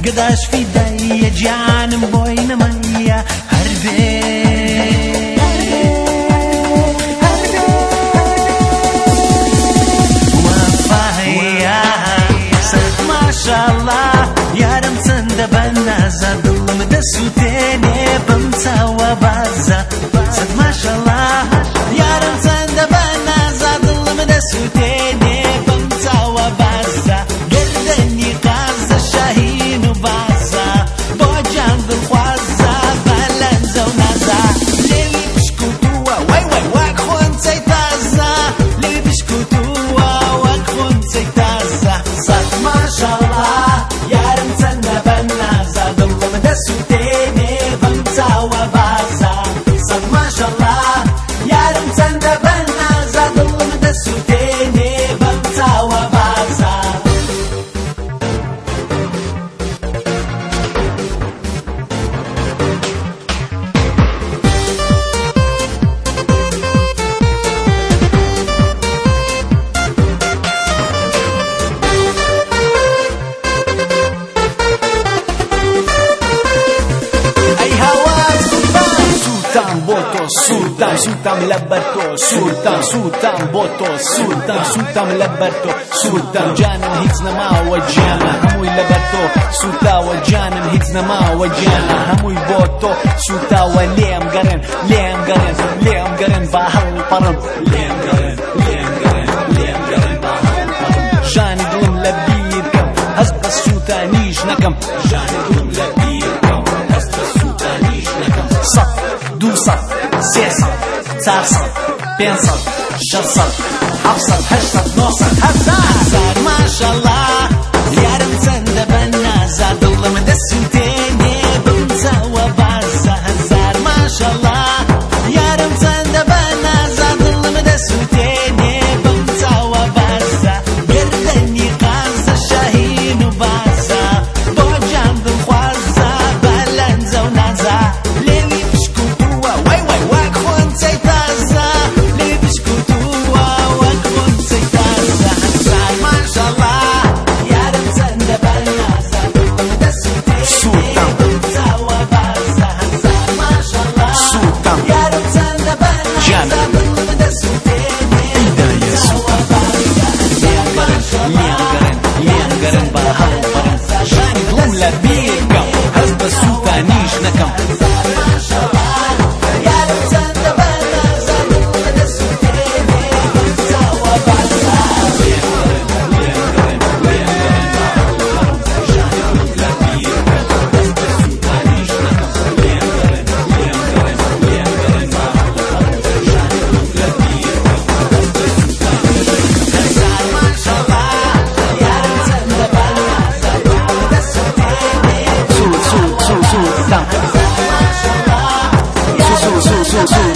قداش فدای جانم بۆی نەمەیە هەربێ ماشاءالله یارم چەندە بەنازە دڵم دەسووتێنێ بەم چاوە بازە سەد ماشاءالله یارم چەندە بەنازە دڵم دەسووتێنێ بەم چاوە بازە گردنی قازە شاهین و بازە بۆ جان دڵخوازە بەلەنجە و نازە لێوی پشکوتووە وای وای وەک خۆنچەی تازە لێوی پشکوتووە وەک خۆنچەی تازە سەد ماشاءالله یارم چەندە بەنازە دڵم دەسووتێنێ بەم چاوە بازە سەد ماشاءالله یارم چەندە بەنازە دڵم دەسووتێنێ بەم چاوە بازە سوتام سوتام لبرتو سوتام سوتام بوتو سوتام سوتام لبرتو سوتام جانم هیچ نما وجانا هموی لبرتو سوتا و جانم هیچ نما وجانا هموی بوتو سوتا و لیم گرن لیم گرن لیم گرن با هل پرم لیم گرن لیم گرن لیم گرن با هل پرم جانی دلم لبیر کم هز بس سوتا نیش نکم جانی دلم لبیر کم هز بس سوتا نیش نکم صف دو صف سه صف چهار صف پنج صف شش صف هفت صف هشت صف نه صف هزار ماشاءالله یارم چەندە بەنازە دڵم دەسووتێنێ بەم چاوە بازە هزار ماشاءالله یارم چەندە بەنازە دڵم دەسووتێنێ بەم چاوە بازە گردنی قازە شاهین و بازە بۆ جان دڵخوازە بەلەنجە و نازە لێوی پشکوتووە وای وای وەک خۆنچەی تازە لێوی پشکوتووە وەک خۆنچەی تازە هزار ماشاءالله یارم چەندە بەنازە دڵم دەسووتێنێ بەم چاوە بازە هزار ماشاءالله یارم چەندە بەنازە دڵم دەسووتێنێ بەم چاوە بازە هزار ماشاءالله لێم گەرن با هەڵ پەرم ژانی دڵم لەبیر کەم هەز بە سووتا نیش نەکەم Su